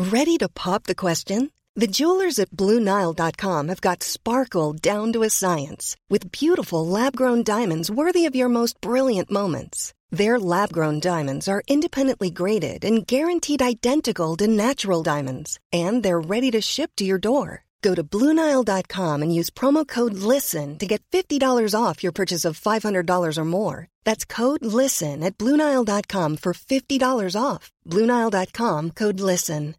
Ready to pop the question? The jewelers at BlueNile.com have got sparkle down to a science with beautiful lab-grown diamonds worthy of your most brilliant moments. Their lab-grown diamonds are independently graded and guaranteed identical to natural diamonds, and they're ready to ship to your door. Go to BlueNile.com and use promo code LISTEN to get $50 off your purchase of $500 or more. That's code LISTEN at BlueNile.com for $50 off. BlueNile.com, code LISTEN.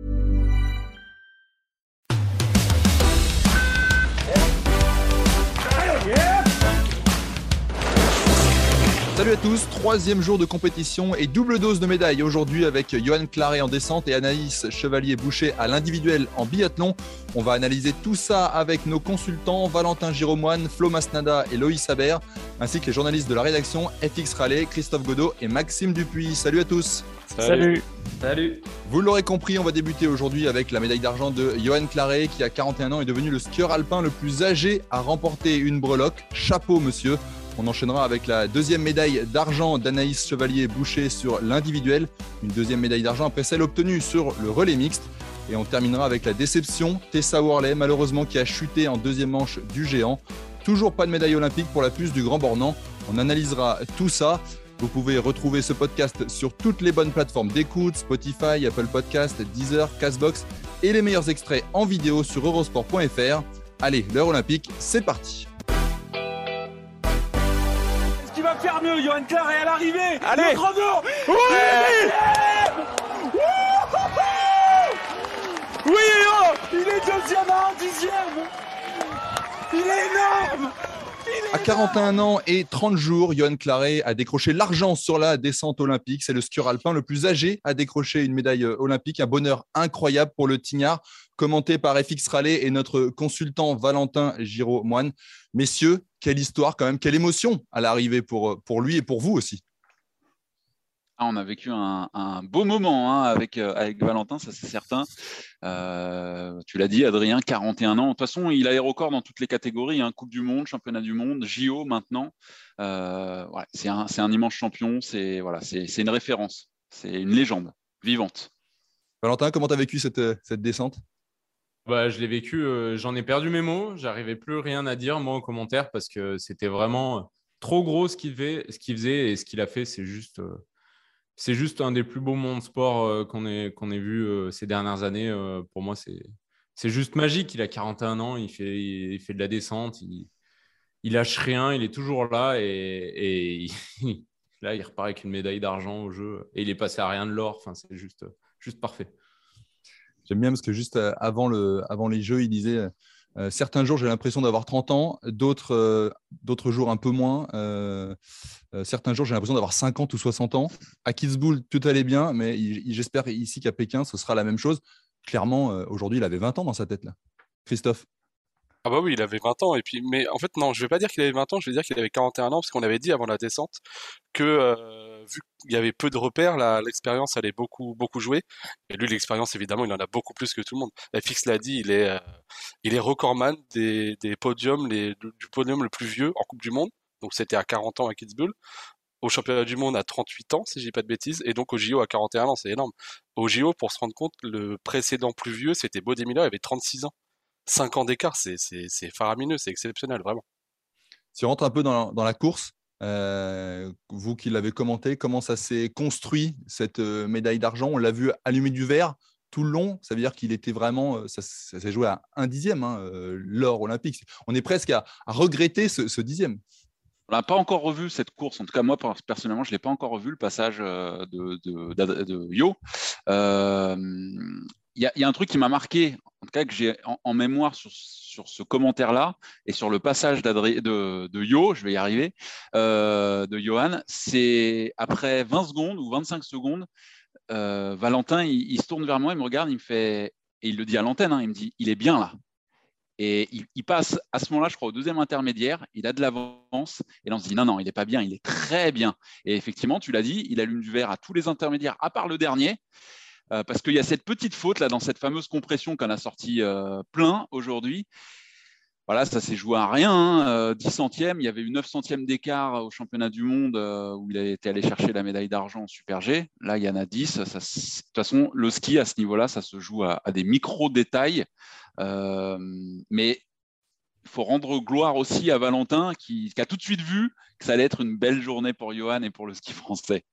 Salut à tous, troisième jour de compétition et double dose de médailles aujourd'hui avec Yoann Claret en descente et Anaïs Chevalier-Boucher à l'individuel en biathlon. On va analyser tout ça avec nos consultants Valentin Giromoine, Flo Masnada et Loïs Habert, ainsi que les journalistes de la rédaction FX Rallye, Christophe Godot et Maxime Dupuis. Salut à tous. Salut. Vous l'aurez compris, on va débuter aujourd'hui avec la médaille d'argent de Yoann Claret qui à 41 ans est devenu le skieur alpin le plus âgé à remporter une breloque. Chapeau monsieur. On enchaînera avec la deuxième médaille d'argent d'Anaïs Chevalier-Boucher sur l'individuel. Une deuxième médaille d'argent après celle obtenue sur le relais mixte. Et on terminera avec la déception, Tessa Worley, malheureusement qui a chuté en deuxième manche du géant. Toujours pas de médaille olympique pour la puce du Grand Bornand. On analysera tout ça. Vous pouvez retrouver ce podcast sur toutes les bonnes plateformes d'écoute, Spotify, Apple Podcast, Deezer, Castbox et les meilleurs extraits en vidéo sur eurosport.fr. Allez, l'heure olympique, c'est parti. Qui va faire mieux, Yoann Claret à l'arrivée. Allez. Le chrono. Oui. Oui, il est deuxième à un dixième. Il est énorme. À 41 ans et 30 jours, Yoann Claret a décroché l'argent sur la descente olympique. C'est le skieur alpin le plus âgé à décrocher une médaille olympique. Un bonheur incroyable pour le Tignard, commenté par FX Rallye et notre consultant Valentin Giromoine. Messieurs, quelle histoire quand même, quelle émotion à l'arrivée pour lui et pour vous aussi. On a vécu un beau moment avec Valentin, ça c'est certain. Tu l'as dit, Adrien, 41 ans. De toute façon, il a les records dans toutes les catégories, Coupe du Monde, Championnat du Monde, JO maintenant. C'est un immense champion, c'est une référence, c'est une légende vivante. Valentin, comment tu as vécu cette descente ? Je l'ai vécu, j'en ai perdu mes mots, j'arrivais plus rien à dire moi aux commentaires parce que c'était vraiment trop gros ce qu'il faisait et ce qu'il a fait, c'est juste un des plus beaux moments de sport qu'on ait vu ces dernières années. Pour moi, c'est juste magique. Il a 41 ans, il fait de la descente, il lâche rien, il est toujours là et là, il repart avec une médaille d'argent au jeu et il est passé à rien de l'or. Enfin, c'est juste parfait. J'aime bien parce que juste avant les Jeux, il disait certains jours, j'ai l'impression d'avoir 30 ans, d'autres jours un peu moins. Certains jours, j'ai l'impression d'avoir 50 ou 60 ans. À Kitzbühel, tout allait bien, mais j'espère ici qu'à Pékin, ce sera la même chose. Clairement, aujourd'hui, il avait 20 ans dans sa tête, là. Christophe. Ah bah oui, il avait 20 ans, mais en fait non, je vais pas dire qu'il avait 20 ans, je vais dire qu'il avait 41 ans, parce qu'on avait dit avant la descente que vu qu'il y avait peu de repères, l'expérience allait beaucoup jouer, et lui l'expérience évidemment il en a beaucoup plus que tout le monde. FX l'a dit, il est recordman des podiums, du podium le plus vieux en Coupe du Monde, donc c'était à 40 ans à Kitzbühel, au championnat du monde à 38 ans si je dis pas de bêtises, et donc au JO à 41 ans, c'est énorme. Au JO, pour se rendre compte, le précédent plus vieux c'était Bode Miller, il avait 36 ans. 5 ans d'écart, c'est faramineux, c'est exceptionnel, vraiment. Si on rentre un peu dans la course, vous qui l'avez commenté, comment ça s'est construit, cette médaille d'argent ? On l'a vu allumer du vert tout le long, ça veut dire qu'il était vraiment, ça s'est joué à un dixième, l'or olympique. On est presque à regretter ce dixième. On n'a pas encore revu cette course, en tout cas moi personnellement je ne l'ai pas encore revu, le passage de Yo. Il y a un truc qui m'a marqué, en tout cas que j'ai en mémoire sur ce commentaire-là et sur le passage de Yo, je vais y arriver, de Yoann, c'est après 20 secondes ou 25 secondes, Valentin, il se tourne vers moi, il me regarde, il me fait, et il le dit à l'antenne, il me dit, il est bien là. Et il passe à ce moment-là, je crois, au deuxième intermédiaire, il a de l'avance, et là on se dit non, il n'est pas bien, il est très bien. Et effectivement, tu l'as dit, il allume du vert à tous les intermédiaires, à part le dernier, parce qu'il y a cette petite faute là dans cette fameuse compression qu'on a sorti plein aujourd'hui. Voilà, ça s'est joué à rien, hein. 10 centièmes, il y avait eu 9 centièmes d'écart au championnat du monde où il a été allé chercher la médaille d'argent en Super G. Là, il y en a 10. De toute façon, le ski, à ce niveau-là, ça se joue à des micro-détails. Mais il faut rendre gloire aussi à Valentin qui a tout de suite vu que ça allait être une belle journée pour Johan et pour le ski français.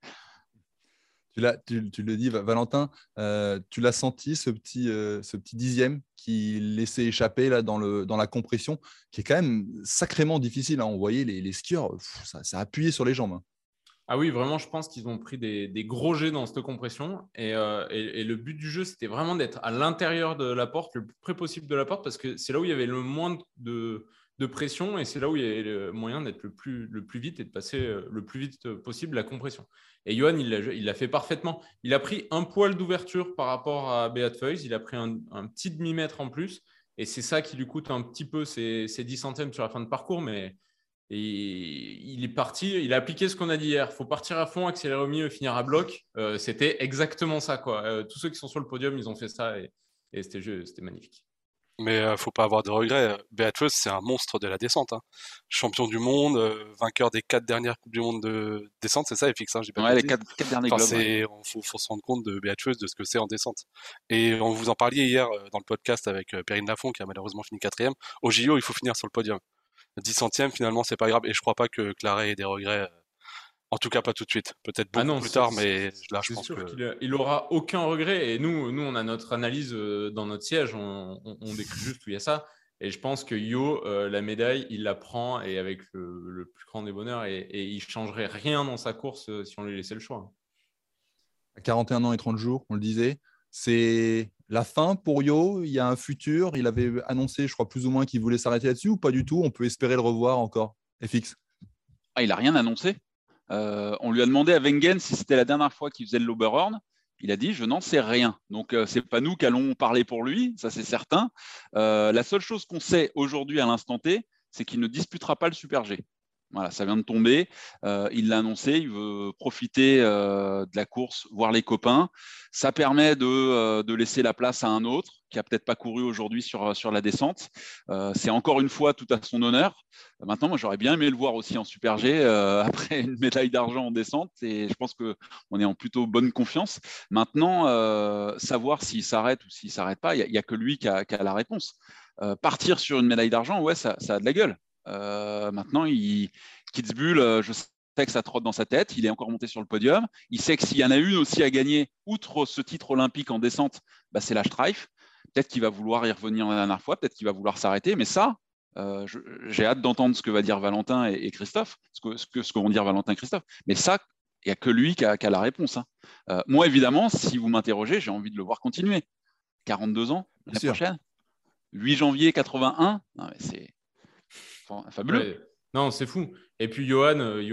Tu le dis, Valentin, tu l'as senti, ce petit dixième qui laissait échapper là, dans la compression, qui est quand même sacrément difficile, hein. On voyait les skieurs, ça appuyait sur les jambes, hein. Ah oui, vraiment, je pense qu'ils ont pris des gros jets dans cette compression. Et le but du jeu, c'était vraiment d'être à l'intérieur de la porte, le plus près possible de la porte, parce que c'est là où il y avait le moins de pression et c'est là où il y avait le moyen d'être le plus vite et de passer le plus vite possible la compression. Et Johan, il l'a fait parfaitement. Il a pris un poil d'ouverture par rapport à Beat Feuz. Il a pris un petit demi-mètre en plus. Et c'est ça qui lui coûte un petit peu ses 10 centièmes sur la fin de parcours. Mais il est parti, il a appliqué ce qu'on a dit hier. Il faut partir à fond, accélérer au milieu, finir à bloc. C'était exactement ça, quoi. Tous ceux qui sont sur le podium, ils ont fait ça et c'était magnifique. Mais faut pas avoir de regrets. Beat Feuz, c'est un monstre de la descente, hein. Champion du monde, vainqueur des 4 dernières Coupes du Monde de descente, c'est ça, FX, hein, j'ai pas Ouais, les compris. 4 derniers Enfin, globes. Ouais. faut se rendre compte de Beat Feuz, de ce que c'est en descente. Et on vous en parliez hier dans le podcast avec Perrine Lafont, qui a malheureusement fini 4e. Au JO, il faut finir sur le podium. 10 centièmes, finalement, c'est pas grave. Et je crois pas que Claret ait des regrets. En tout cas, pas tout de suite. Peut-être beaucoup plus tard, mais là, je c'est pense sûr que... qu'il aura aucun regret. Et nous, on a notre analyse dans notre siège. On décrit juste où il y a ça. Et je pense que Yo, la médaille, il la prend et avec le plus grand des bonheurs. Et il changerait rien dans sa course si on lui laissait le choix. À 41 ans et 30 jours, on le disait, c'est la fin pour Yo. Il y a un futur. Il avait annoncé, je crois, plus ou moins qu'il voulait s'arrêter là-dessus ou pas du tout. On peut espérer le revoir encore. FX. Ah, il n'a rien annoncé. On lui a demandé à Wengen si c'était la dernière fois qu'il faisait le l'Oberhorn. Il a dit je n'en sais rien. Donc c'est pas nous qui allons parler pour lui, ça c'est certain. La seule chose qu'on sait aujourd'hui à l'instant T, c'est qu'il ne disputera pas le Super G. Voilà, ça vient de tomber. Il l'a annoncé, il veut profiter de la course, voir les copains. Ça permet de laisser la place à un autre qui a peut-être pas couru aujourd'hui sur la descente. C'est encore une fois tout à son honneur. Maintenant, moi, j'aurais bien aimé le voir aussi en Super G après une médaille d'argent en descente. Et je pense qu'on est en plutôt bonne confiance. Maintenant, savoir s'il s'arrête ou s'il s'arrête pas, il y a que lui qui a la réponse. Partir sur une médaille d'argent, ouais, ça a de la gueule. Maintenant, Kitzbühel, je sais que ça trotte dans sa tête. Il est encore monté sur le podium. Il sait que s'il y en a une aussi à gagner, outre ce titre olympique en descente, bah, c'est la Streif. Peut-être qu'il va vouloir y revenir la dernière fois, peut-être qu'il va vouloir s'arrêter. Mais ça, j'ai hâte d'entendre ce que va dire Valentin et Christophe, ce que vont dire Valentin et Christophe. Mais ça, il n'y a que lui qui a la réponse, hein. Moi, évidemment, si vous m'interrogez, j'ai envie de le voir continuer. 42 ans, l'année prochaine. 8 janvier 81. Non, mais c'est fabuleux. Ouais. Non, c'est fou. Et puis Johan,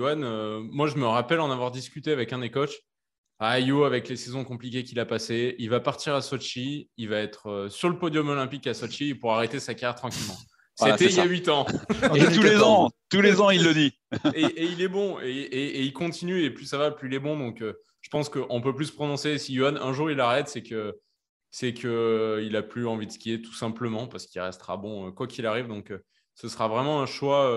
moi je me rappelle en avoir discuté avec un des coachs. Ah, Yo, avec les saisons compliquées qu'il a passées, il va partir à Sochi, il va être sur le podium olympique à Sochi pour arrêter sa carrière tranquillement. Voilà, c'était il y a 8 ans. Et tous les ans, il le dit. et il est bon, et il continue, et plus ça va, plus il est bon. Donc je pense qu'on peut plus se prononcer. Si Johan, un jour il arrête, c'est que il a plus envie de skier, tout simplement, parce qu'il restera bon quoi qu'il arrive. Donc ce sera vraiment un choix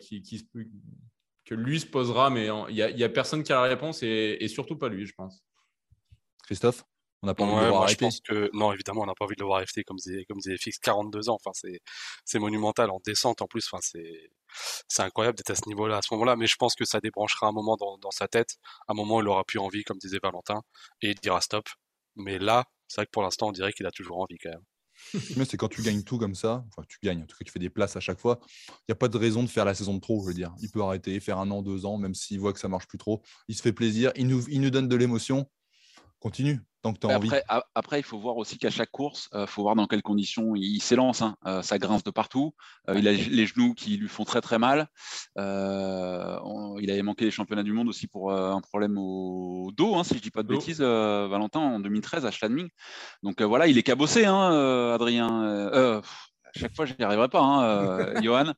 que lui se posera, mais il y a personne qui a la réponse et surtout pas lui, je pense. Christophe, on n'a pas envie de le voir moi, arrêter. je pense que non, évidemment, on n'a pas envie de le voir arrêter comme disait FX, 42 ans. Enfin, c'est monumental en descente en plus. Enfin, c'est incroyable d'être à ce niveau-là, à ce moment-là. Mais je pense que ça débranchera un moment dans sa tête, un moment où il aura plus envie, comme disait Valentin, et il dira stop. Mais là, c'est vrai que pour l'instant, on dirait qu'il a toujours envie quand même. Mais c'est quand tu gagnes tout comme ça, enfin tu gagnes, en tout cas tu fais des places à chaque fois, il n'y a pas de raison de faire la saison de trop, je veux dire. Il peut arrêter, faire 1 an, 2 ans, même s'il voit que ça marche plus trop. Il se fait plaisir, il nous donne de l'émotion. Continue, tant que tu as envie. Après, il faut voir aussi qu'à chaque course, il faut voir dans quelles conditions il s'élance, hein. Ça grince de partout. Il a les genoux qui lui font très très mal. Il avait manqué les championnats du monde aussi pour un problème au dos, hein, si je ne dis pas de bêtises, Valentin, en 2013 à Schladming. Donc voilà, il est cabossé, hein, Adrien. À chaque fois, je n'y arriverai pas, hein, Johan.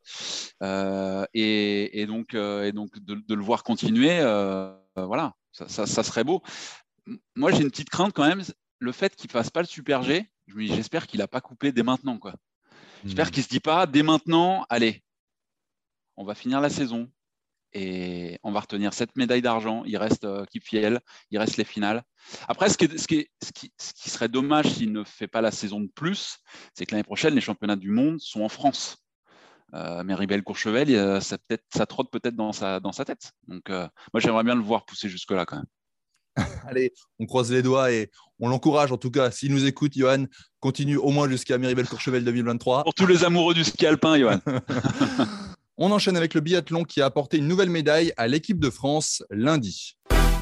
Et donc de le voir continuer, voilà, ça serait beau. Moi, j'ai une petite crainte quand même, le fait qu'il ne fasse pas le Super G. J'espère qu'il n'a pas coupé dès maintenant, quoi. J'espère qu'il ne se dit pas, dès maintenant, allez, on va finir la saison et on va retenir 7 médailles d'argent. Il reste Kipfiel, il reste les finales. Après, ce qui serait dommage s'il ne fait pas la saison de plus, c'est que l'année prochaine, les championnats du monde sont en France. Méribel-Courchevel, ça trotte peut-être dans sa tête. Donc, moi, j'aimerais bien le voir pousser jusque-là quand même. Allez, on croise les doigts et on l'encourage en tout cas. S'il nous écoute, Johan, continue au moins jusqu'à Méribel-Courchevel 2023. Pour tous les amoureux du ski alpin, Johan. On enchaîne avec le biathlon qui a apporté une nouvelle médaille à l'équipe de France lundi.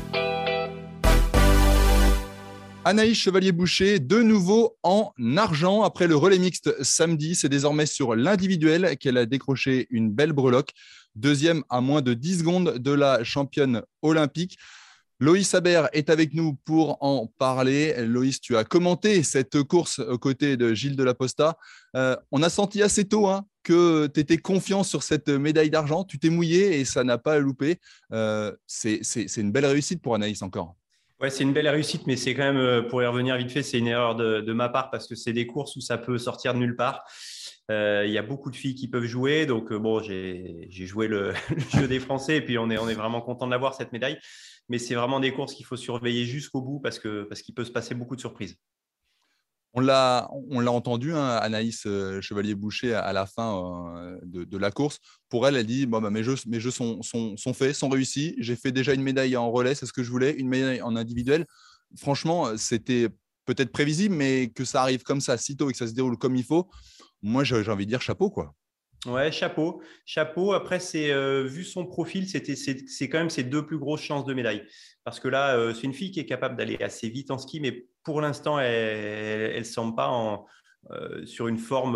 Anaïs Chevalier-Boucher, de nouveau en argent après le relais mixte samedi. C'est désormais sur l'individuel qu'elle a décroché une belle breloque. Deuxième à moins de 10 secondes de la championne olympique. Loïs Habert est avec nous pour en parler. Loïs, tu as commenté cette course aux côtés de Gilles Delaposta. On a senti assez tôt que tu étais confiant sur cette médaille d'argent. Tu t'es mouillé et ça n'a pas loupé. C'est une belle réussite pour Anaïs encore. Ouais, c'est une belle réussite, mais c'est quand même, pour y revenir vite fait, c'est une erreur de ma part parce que c'est des courses où ça peut sortir de nulle part. Il y a beaucoup de filles qui peuvent jouer, donc bon, j'ai joué le jeu des Français et puis on est vraiment content de l'avoir cette médaille. Mais c'est vraiment des courses qu'il faut surveiller jusqu'au bout parce qu'il peut se passer beaucoup de surprises. On l'a entendu, Anaïs Chevalier-Boucher, à la fin de la course. Pour elle, elle dit mes jeux sont faits, sont réussis. J'ai fait déjà une médaille en relais, c'est ce que je voulais, une médaille en individuel. Franchement, c'était peut-être prévisible, mais que ça arrive comme ça, si tôt et que ça se déroule comme il faut, moi, j'ai envie de dire chapeau, quoi. Ouais, chapeau. Après, vu son profil, c'est quand même ses 2 plus grosses chances de médaille. Parce que là, c'est une fille qui est capable d'aller assez vite en ski, mais pour l'instant, elle ne semble pas sur une forme,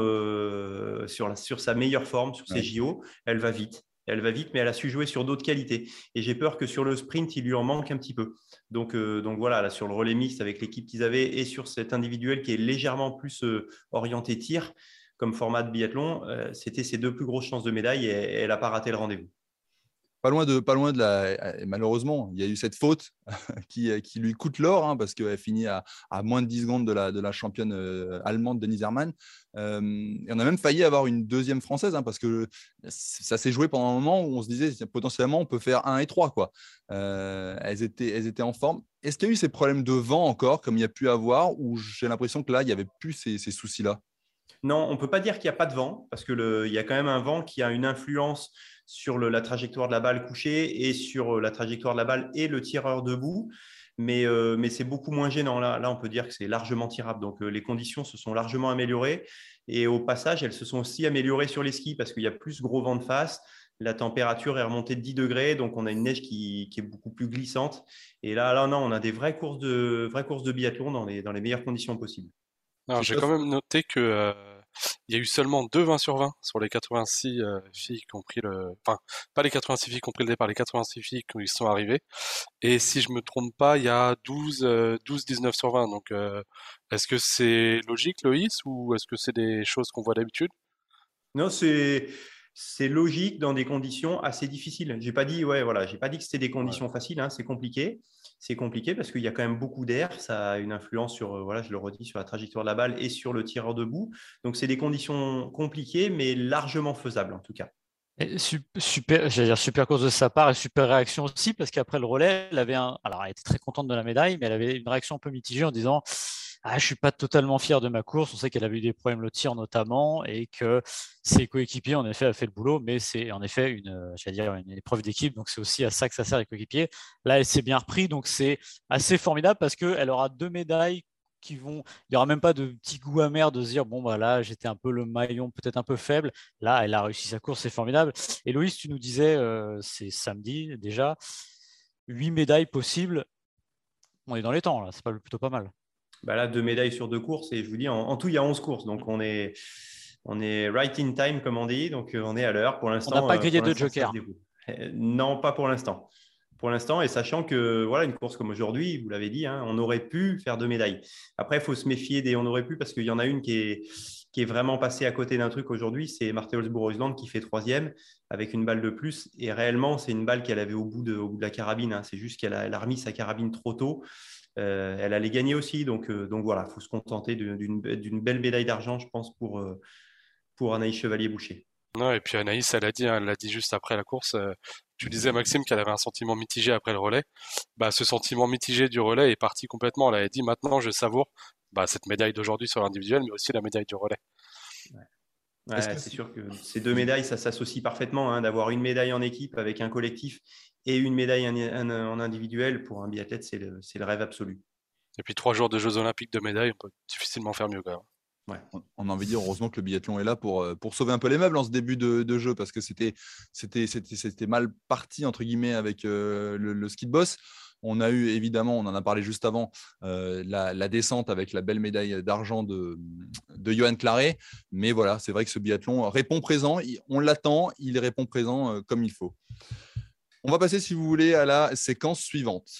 sur sa meilleure forme, sur ses JO. Elle va vite. Mais elle a su jouer sur d'autres qualités. Et j'ai peur que sur le sprint, il lui en manque un petit peu. Donc voilà, là, sur le relais mixte avec l'équipe qu'ils avaient et sur cet individuel qui est légèrement plus orienté tir, comme format de biathlon, c'était ses 2 plus grosses chances de médaille et elle n'a pas raté le rendez-vous. Pas loin de la. Malheureusement, il y a eu cette faute qui lui coûte l'or parce qu'elle finit à moins de 10 secondes de la championne allemande Denise Herrmann. Et on a même failli avoir une deuxième française parce que ça s'est joué pendant un moment où on se disait potentiellement on peut faire 1 et 3. Elles étaient en forme. Est-ce qu'il y a eu ces problèmes de vent encore comme il y a pu avoir ou j'ai l'impression que là, il n'y avait plus ces soucis-là? Non, on ne peut pas dire qu'il n'y a pas de vent parce qu'il y a quand même un vent qui a une influence sur la trajectoire de la balle couchée et sur la trajectoire de la balle et le tireur debout. Mais c'est beaucoup moins gênant. Là, on peut dire que c'est largement tirable. Donc, les conditions se sont largement améliorées. Et au passage, elles se sont aussi améliorées sur les skis parce qu'il y a plus gros vent de face. La température est remontée de 10 degrés. Donc, on a une neige qui est beaucoup plus glissante. Et là, non, on a des vraies courses de biathlon dans les meilleures conditions possibles. Alors, j'ai quand même noté que il y a eu seulement 2 20 sur 20 sur les 86 filles qui ont pris enfin, pas les 86 filles qui ont pris le départ, les 86 filles qui sont arrivées. Et si je me trompe pas, il y a 19 sur 20. Donc, est-ce que c'est logique, Loïs, ou est-ce que c'est des choses qu'on voit d'habitude? Non, c'est logique dans des conditions assez difficiles. J'ai pas dit que c'était des conditions faciles. C'est compliqué. C'est compliqué parce qu'il y a quand même beaucoup d'air. Ça a une influence sur, je le redis, sur la trajectoire de la balle et sur le tireur debout. Donc, c'est des conditions compliquées, mais largement faisables en tout cas. Et super course de sa part et super réaction aussi parce qu'après le relais, alors elle était très contente de la médaille, mais elle avait une réaction un peu mitigée en disant je suis pas totalement fier de ma course. On sait qu'elle avait eu des problèmes le tir notamment et que ses coéquipiers en effet a fait le boulot, mais c'est en effet une épreuve d'équipe, donc c'est aussi à ça que ça sert les coéquipiers. Là, elle s'est bien repris, donc c'est assez formidable parce qu'elle aura 2 médailles il n'y aura même pas de petit goût amer de se dire là j'étais un peu le maillon peut-être un peu faible. Là, elle a réussi sa course, c'est formidable. Et Loïs, tu nous disais, c'est samedi déjà, 8 médailles possibles. On est dans les temps là, c'est plutôt pas mal. Là, 2 médailles sur 2 courses et je vous dis en tout il y a 11 courses, donc on est right in time comme on dit, donc on est à l'heure pour l'instant. On n'a pas grillé de joker. Non, pas pour l'instant. Pour l'instant, et sachant que une course comme aujourd'hui, vous l'avez dit, on aurait pu faire 2 médailles. Après, il faut se méfier des on aurait pu parce qu'il y en a une qui est vraiment passée à côté d'un truc aujourd'hui. C'est Marthe Holzbourg-Oisland qui fait 3e avec une balle de plus. Et réellement, c'est une balle qu'elle avait au bout de la carabine. C'est juste qu'elle a remis sa carabine trop tôt. Elle allait gagner aussi. Donc voilà, il faut se contenter d'une belle médaille d'argent, je pense, pour pour Anaïs Chevalier-Boucher. Non, et puis Anaïs, elle l'a dit juste après la course. Tu disais, Maxime, qu'elle avait un sentiment mitigé après le relais. Bah, ce sentiment mitigé du relais est parti complètement. Elle avait dit, maintenant, je savoure cette médaille d'aujourd'hui sur l'individuel, mais aussi la médaille du relais. Ouais, c'est sûr que ces deux médailles, ça s'associe parfaitement, hein, d'avoir une médaille en équipe avec un collectif et une médaille en individuel. Pour un biathlète, c'est le rêve absolu. Et puis 3 jours de Jeux Olympiques de médailles, on peut difficilement faire mieux quand même. Ouais. On a envie de dire heureusement que le biathlon est là pour sauver un peu les meubles en ce début de jeu, parce que c'était mal parti entre guillemets avec le ski de boss. On a eu évidemment, on en a parlé juste avant, la descente avec la belle médaille d'argent de Yoann Claret. Mais voilà, c'est vrai que ce biathlon répond présent. On l'attend, il répond présent comme il faut. On va passer, si vous voulez, à la séquence suivante.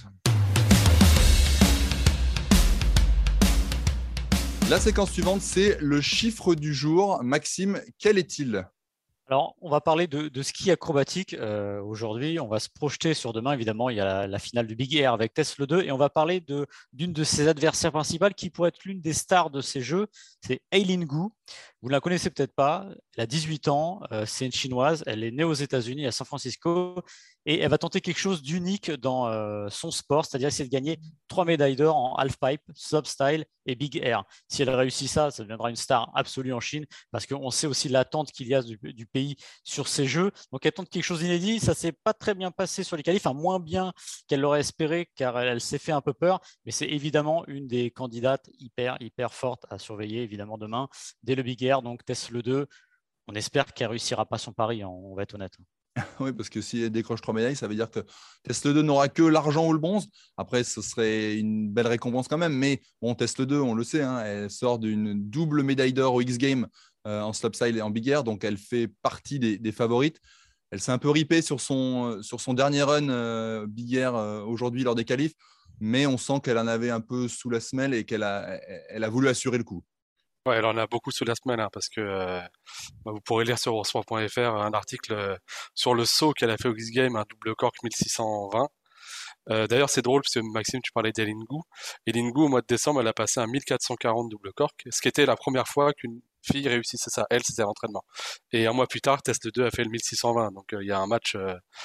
La séquence suivante, c'est le chiffre du jour. Maxime, quel est-il ? Alors, on va parler de ski acrobatique aujourd'hui. On va se projeter sur demain. Évidemment, il y a la finale du Big Air avec Tess Le 2. Et on va parler d'une de ses adversaires principales qui pourrait être l'une des stars de ces jeux. C'est Eileen Gu. Vous ne la connaissez peut-être pas. Elle a 18 ans. C'est une Chinoise. Elle est née aux États-Unis, à San Francisco. Et elle va tenter quelque chose d'unique dans son sport, c'est-à-dire essayer de gagner 3 médailles d'or en halfpipe, slopestyle et big air. Si elle réussit ça, ça deviendra une star absolue en Chine, parce qu'on sait aussi l'attente qu'il y a du pays sur ces jeux. Donc elle tente quelque chose d'inédit. Ça ne s'est pas très bien passé sur les qualifs, enfin moins bien qu'elle l'aurait espéré, car elle s'est fait un peu peur. Mais c'est évidemment une des candidates hyper fortes à surveiller, évidemment, demain, dès le big air. Donc Tess Le 2, on espère qu'elle ne réussira pas son pari, on va être honnête. Oui, parce que si elle décroche 3 médailles, ça veut dire que Tess Le 2 n'aura que l'argent ou le bronze. Après, ce serait une belle récompense quand même. Mais bon, Tess Le 2, on le sait, hein, elle sort d'une double médaille d'or au X-Games en slopestyle et en big air. Donc, elle fait partie des favorites. Elle s'est un peu ripée sur son dernier run big air aujourd'hui lors des qualifs. Mais on sent qu'elle en avait un peu sous la semelle et qu'elle a voulu assurer le coup. Ouais, elle en a beaucoup sous la semaine, hein, parce que vous pourrez lire sur eurosport.fr un article sur le saut qu'elle a fait au X-Games, un double cork 1620. D'ailleurs, c'est drôle, parce que Maxime, tu parlais d'Eileen Gu. Eileen Gu, au mois de décembre, elle a passé un 1440 double cork, ce qui était la première fois qu'une fille réussissait ça. Elle, c'était à l'entraînement. Et un mois plus tard, Tess Le 2 a fait le 1620. Donc, il y a un match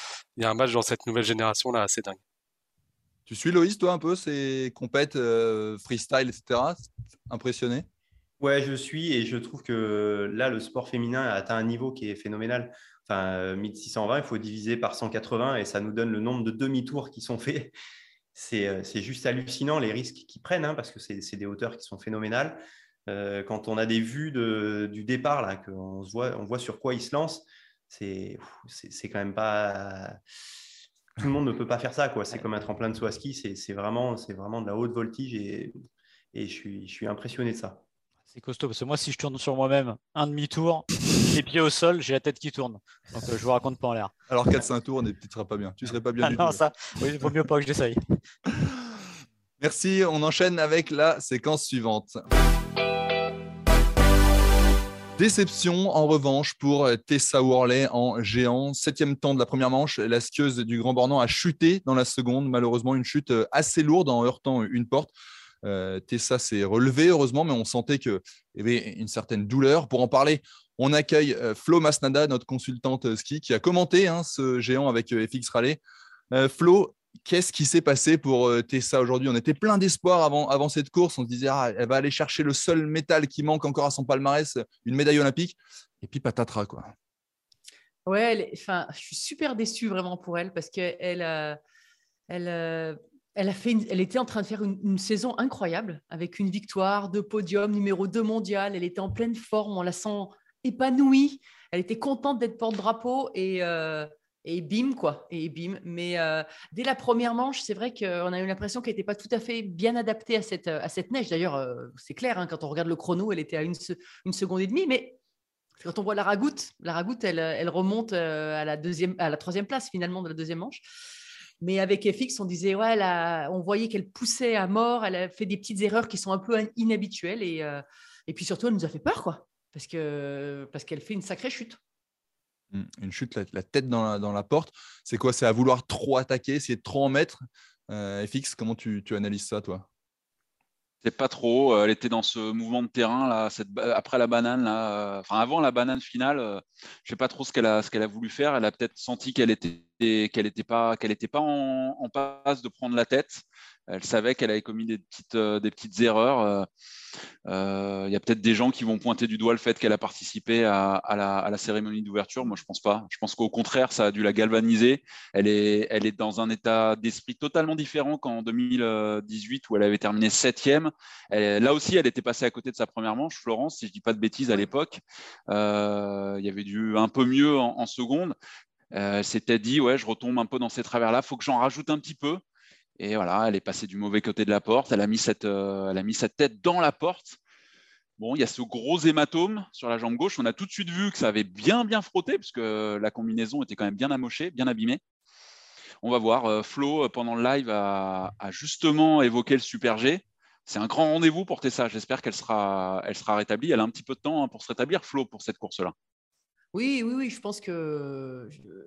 dans cette nouvelle génération-là assez dingue. Tu suis Loïs, toi, un peu, ces compètes freestyle, etc. Impressionné? Ouais, je suis, et je trouve que là, le sport féminin a atteint un niveau qui est phénoménal. Enfin, 1620, il faut diviser par 180 et ça nous donne le nombre de demi-tours qui sont faits. C'est juste hallucinant les risques qu'ils prennent, hein, parce que c'est des hauteurs qui sont phénoménales. Quand on a des vues du départ, là, on voit sur quoi ils se lancent, c'est quand même pas... Tout le monde ne peut pas faire ça, quoi. C'est comme un tremplin de saut à ski, c'est vraiment de la haute voltige, et je suis impressionné de ça. C'est costaud, parce que moi, si je tourne sur moi-même un demi-tour, les pieds au sol, j'ai la tête qui tourne. Donc, je vous raconte pas en l'air. Alors 4-5 tours, tu ne seras pas bien. Tu serais pas bien du tout. Non, ça, oui, il vaut mieux pas que j'essaye. Merci, on enchaîne avec la séquence suivante. Déception en revanche pour Tessa Worley en géant. 7e temps de la première manche, la skieuse du Grand Bornand a chuté dans la seconde. Malheureusement, une chute assez lourde en heurtant une porte. Tessa s'est relevée, heureusement, mais on sentait qu'il y avait une certaine douleur. Pour en parler, on accueille Flo Masnada, notre consultante ski, qui a commenté ce géant avec FX Raleigh. Flo, qu'est-ce qui s'est passé pour Tessa aujourd'hui? On était plein d'espoir avant cette course. On se disait, elle va aller chercher le seul métal qui manque encore à son palmarès, une médaille olympique. Et puis patatras, quoi. Ouais, je suis super déçue vraiment pour elle, parce qu'elle elle était en train de faire une saison incroyable, avec une victoire, 2 podiums, numéro 2 mondial. Elle était en pleine forme, on la sent épanouie. Elle était contente d'être porte-drapeau, et bim, quoi. Et bim. Mais dès la première manche, c'est vrai qu'on a eu l'impression qu'elle n'était pas tout à fait bien adaptée à cette neige. D'ailleurs, c'est clair, hein, quand on regarde le chrono, elle était à une seconde et demie. Mais quand on voit la Ragout, elle remonte à la 3e place, finalement, de la deuxième manche. Mais avec FX, on disait, ouais, on voyait qu'elle poussait à mort. Elle a fait des petites erreurs qui sont un peu inhabituelles. Et puis surtout, elle nous a fait peur, quoi. Parce qu'elle fait une sacrée chute. Une chute, la tête dans la porte. C'est quoi? C'est à vouloir trop attaquer, essayer de trop en mettre. FX, comment tu analyses ça, toi? C'est pas trop. Elle était dans ce mouvement de terrain là, après la banane là, avant la banane finale. Je sais pas trop ce qu'elle a voulu faire. Elle a peut-être senti qu'elle était pas en passe de prendre la tête. Elle savait qu'elle avait commis des petites erreurs. Il y a peut-être des gens qui vont pointer du doigt le fait qu'elle a participé à la cérémonie d'ouverture. Moi, je pense pas. Je pense qu'au contraire, ça a dû la galvaniser. Elle est dans un état d'esprit totalement différent qu'en 2018 où elle avait terminé 7e. Là aussi, elle était passée à côté de sa première manche, Florence, si je dis pas de bêtises à l'époque. Il y avait dû un peu mieux en seconde. Elle s'était dit, ouais, je retombe un peu dans ces travers-là. Faut que j'en rajoute un petit peu. Et voilà, elle est passée du mauvais côté de la porte. Elle a mis cette tête dans la porte. Bon, il y a ce gros hématome sur la jambe gauche. On a tout de suite vu que ça avait bien frotté, puisque la combinaison était quand même bien amochée, bien abîmée. On va voir. Flo, pendant le live, a justement évoqué le Super G. C'est un grand rendez-vous pour Tessa. J'espère qu'elle sera rétablie. Elle a un petit peu de temps pour se rétablir, Flo, pour cette course-là. Oui, je pense que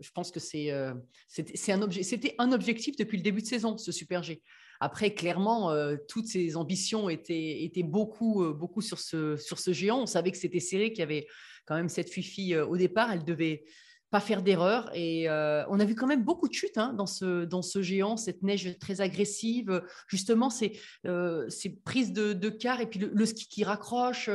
c'était un objectif depuis le début de saison, ce Super G. Après, clairement, toutes ses ambitions étaient beaucoup sur ce géant. On savait que c'était serré, qu'il y avait quand même cette Fifi au départ. Elle devait pas faire d'erreur. Et on a vu quand même beaucoup de chutes dans ce géant, cette neige très agressive. Justement, ces prises de quart et puis le ski qui raccroche.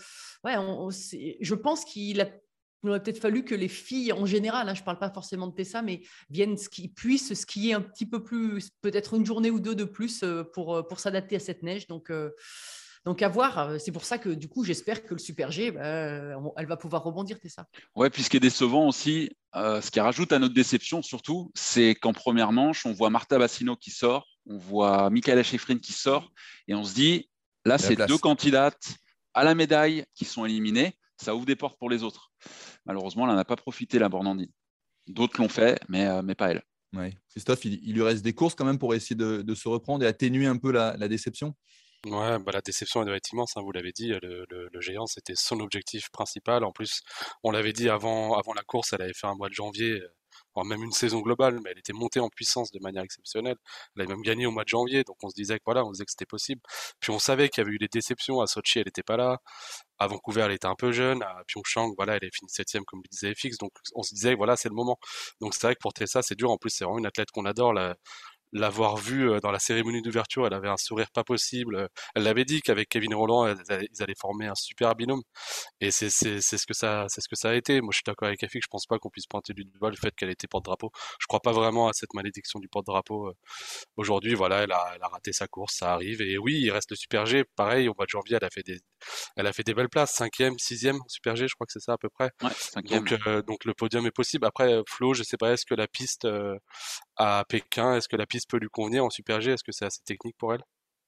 Je pense qu'il aurait peut-être fallu que les filles en général, je ne parle pas forcément de Tessa, mais puissent skier un petit peu plus, peut-être une journée ou deux de plus pour s'adapter à cette neige. Donc à voir. C'est pour ça que du coup, j'espère que le Super G, elle va pouvoir rebondir, Tessa. Ouais, puis ce qui est décevant aussi, ce qui rajoute à notre déception surtout, c'est qu'en première manche, on voit Marta Bassino qui sort, on voit Michaela Schifrin qui sort, et on se dit, là, c'est deux candidates à la médaille qui sont éliminées. Ça ouvre des portes pour les autres. Malheureusement, elle n'a pas profité, la Bornandine. D'autres l'ont fait, mais pas elle. Ouais. Christophe, il lui reste des courses quand même pour essayer de se reprendre et atténuer un peu la déception. Ouais, la déception elle doit être immense, vous l'avez dit, le géant c'était son objectif principal. En plus, on l'avait dit avant la course, elle avait fait un mois de janvier, même une saison globale, mais elle était montée en puissance de manière exceptionnelle. Elle avait même gagné au mois de janvier, donc on se disait que c'était possible. Puis on savait qu'il y avait eu des déceptions. À Sochi, elle n'était pas là. À Vancouver, elle était un peu jeune. À Pyeongchang, elle avait fini 7e, comme le disait FX. Donc on se disait que c'est le moment. Donc c'est vrai que pour Tessa, c'est dur. En plus, c'est vraiment une athlète qu'on adore. L'avoir vue dans la cérémonie d'ouverture, elle avait un sourire pas possible. Elle l'avait dit qu'avec Kevin Roland, ils allaient former un super binôme. Et c'est ce que ça a été. Moi, je suis d'accord avec Afik. Je pense pas qu'on puisse pointer du doigt le fait qu'elle était porte-drapeau. Je crois pas vraiment à cette malédiction du porte-drapeau. Aujourd'hui, elle a raté sa course, ça arrive. Et oui, il reste le Super G. Pareil, au mois de janvier, elle a fait des belles places. 5e, 6e Super G, je crois que c'est ça à peu près. Ouais, 5e. Donc le podium est possible. Après, Flo, je sais pas, est-ce que la piste à Pékin, est-ce que la piste peut lui convenir en Super G? Est-ce que c'est assez technique pour elle?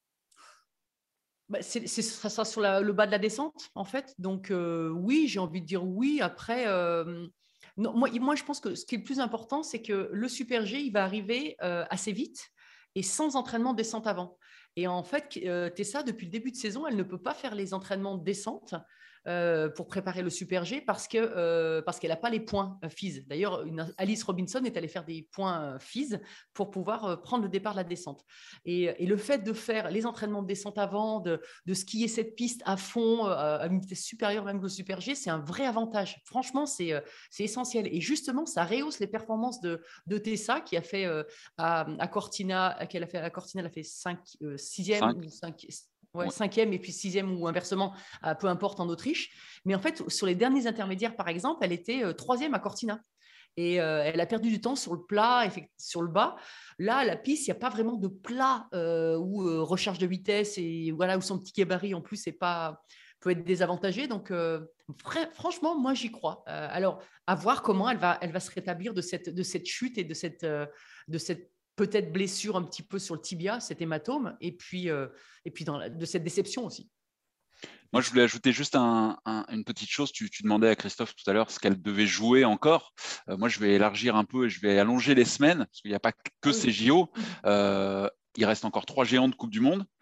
Ça sera sur le bas de la descente, en fait. Donc, oui, j'ai envie de dire oui. Après, non, moi, je pense que ce qui est le plus important, c'est que le Super G, il va arriver assez vite et sans entraînement de descente avant. Et en fait, Tessa, depuis le début de saison, elle ne peut pas faire les entraînements de descente pour préparer le Super G parce qu'elle n'a pas les points FIS. D'ailleurs, Alice Robinson est allée faire des points FIS pour pouvoir prendre le départ de la descente. Et le fait de faire les entraînements de descente avant, de skier cette piste à fond, à une vitesse supérieure même que le Super G, c'est un vrai avantage. Franchement, c'est essentiel. Et justement, ça rehausse les performances de Tessa qui a fait à Cortina, elle a fait 6e ou 5. Ouais, 5e et puis 6e ou inversement, peu importe, en Autriche. Mais en fait, sur les derniers intermédiaires, par exemple, elle était 3e à Cortina. Et elle a perdu du temps sur le plat, sur le bas. Là, la piste, il n'y a pas vraiment de plat ou recharge de vitesse et où son petit gabarit en plus peut être désavantagé. Donc, franchement, moi, j'y crois. Alors, à voir comment elle va se rétablir de cette chute et de cette peut-être blessure un petit peu sur le tibia, cet hématome, et puis de cette déception aussi. Moi, je voulais ajouter juste une petite chose. Tu demandais à Christophe tout à l'heure ce qu'elle devait jouer encore. Moi, je vais élargir un peu et je vais allonger les semaines, parce qu'il n'y a pas que ces JO. Il reste encore 3 géants de Coupe du Monde.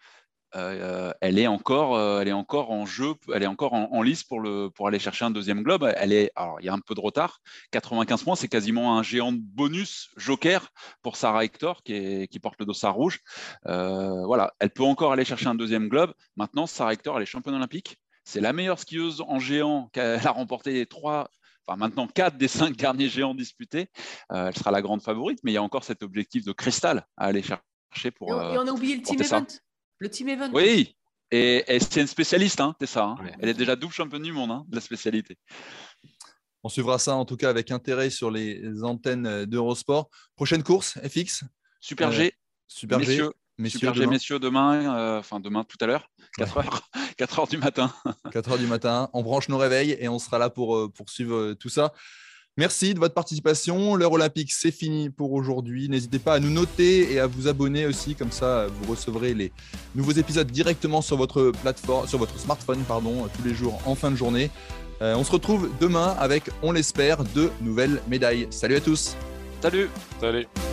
elle est encore en jeu, elle est encore en lice pour aller chercher un deuxième globe. Alors, il y a un peu de retard. 95 points, c'est quasiment un géant de bonus joker pour Sarah Hector qui porte le dossard rouge. Voilà, elle peut encore aller chercher un deuxième globe. Maintenant, Sarah Hector, elle est championne olympique. C'est la meilleure skieuse en géant. Elle a remporté 4 des 5 derniers géants disputés. Elle sera la grande favorite, mais il y a encore cet objectif de cristal à aller chercher pour. Et on a oublié le team event. Le team event. Oui, et c'est une spécialiste, c'est ça. Ouais. Elle est déjà double championne du monde de la spécialité. On suivra ça en tout cas avec intérêt sur les antennes d'Eurosport. Prochaine course, FX. Super G. Super messieurs. Super G, messieurs, demain, demain tout à l'heure, 4 heures du matin. 4 heures du matin, on branche nos réveils et on sera là pour suivre tout ça. Merci de votre participation. L'heure olympique, c'est fini pour aujourd'hui. N'hésitez pas à nous noter et à vous abonner aussi. Comme ça, vous recevrez les nouveaux épisodes directement sur votre plateforme, sur votre smartphone, tous les jours en fin de journée. On se retrouve demain avec, on l'espère, de nouvelles médailles. Salut à tous. Salut. Salut.